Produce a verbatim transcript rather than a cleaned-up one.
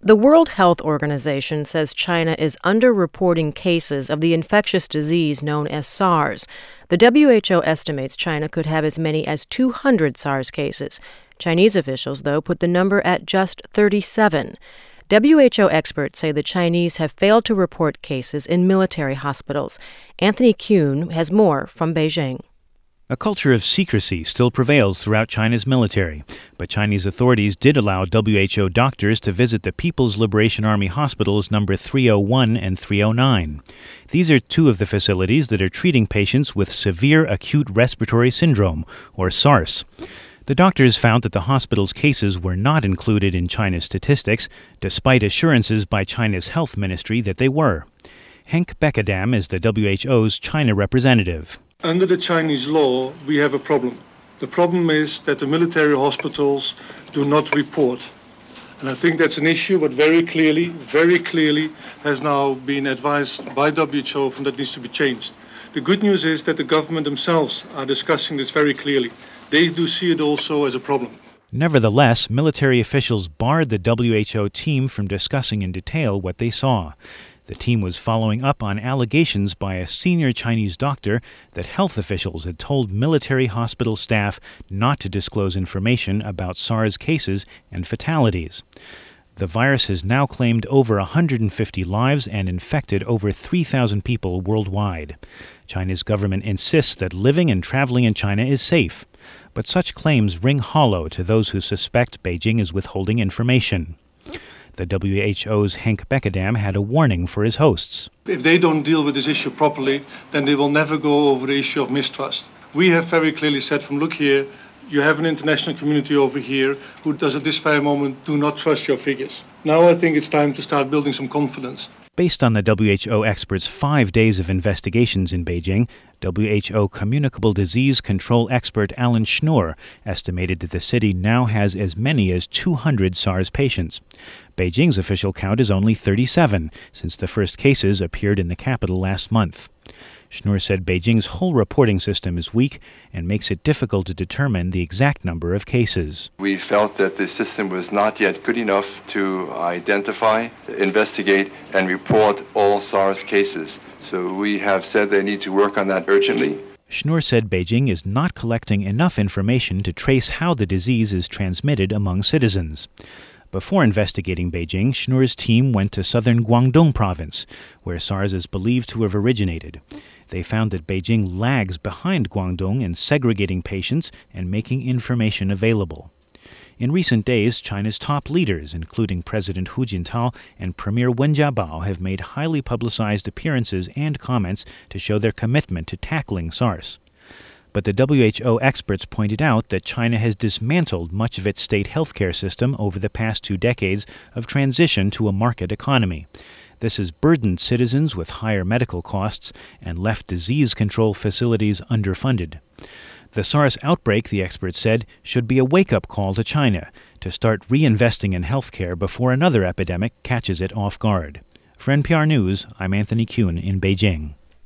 The World Health Organization says China is underreporting cases of the infectious disease known as SARS. The W H O estimates China could have as many as two hundred SARS cases. Chinese officials, though, put the number at just thirty-seven. W H O experts say the Chinese have failed to report cases in military hospitals. Anthony Kuhn has more from Beijing. A culture of secrecy still prevails throughout China's military, but Chinese authorities did allow W H O doctors to visit the People's Liberation Army hospitals number three oh one and three oh nine. These are two of the facilities that are treating patients with severe acute respiratory syndrome, or SARS. The doctors found that the hospital's cases were not included in China's statistics, despite assurances by China's health ministry that they were. Henk Bekkedam is the W H O's China representative. Under the Chinese law, we have a problem. The problem is that the military hospitals do not report. And I think that's an issue, but very clearly, very clearly has now been advised by W H O that needs to be changed. The good news is that the government themselves are discussing this very clearly. They do see it also as a problem. Nevertheless, military officials barred the W H O team from discussing in detail what they saw. The team was following up on allegations by a senior Chinese doctor that health officials had told military hospital staff not to disclose information about SARS cases and fatalities. The virus has now claimed over one hundred fifty lives and infected over three thousand people worldwide. China's government insists that living and traveling in China is safe, but such claims ring hollow to those who suspect Beijing is withholding information. The W H O's Henk Bekkedam had a warning for his hosts. If they don't deal with this issue properly, then they will never go over the issue of mistrust. We have very clearly said from, look here, you have an international community over here who does at this very moment do not trust your figures. Now I think it's time to start building some confidence. Based on the W H O experts' five days of investigations in Beijing, W H O communicable disease control expert Alan Schnur estimated that the city now has as many as two hundred SARS patients. Beijing's official count is only thirty-seven, since the first cases appeared in the capital last month. Schnur said Beijing's whole reporting system is weak and makes it difficult to determine the exact number of cases. We felt that the system was not yet good enough to identify, investigate, and report all SARS cases. So we have said they need to work on that urgently. Schnur said Beijing is not collecting enough information to trace how the disease is transmitted among citizens. Before investigating Beijing, Schnur's team went to southern Guangdong province, where SARS is believed to have originated. They found that Beijing lags behind Guangdong in segregating patients and making information available. In recent days, China's top leaders, including President Hu Jintao and Premier Wen Jiabao, have made highly publicized appearances and comments to show their commitment to tackling SARS. But the W H O experts pointed out that China has dismantled much of its state healthcare system over the past two decades of transition to a market economy. This has burdened citizens with higher medical costs and left disease control facilities underfunded. The SARS outbreak, the experts said, should be a wake-up call to China to start reinvesting in healthcare before another epidemic catches it off guard. For N P R News, I'm Anthony Kuhn in Beijing.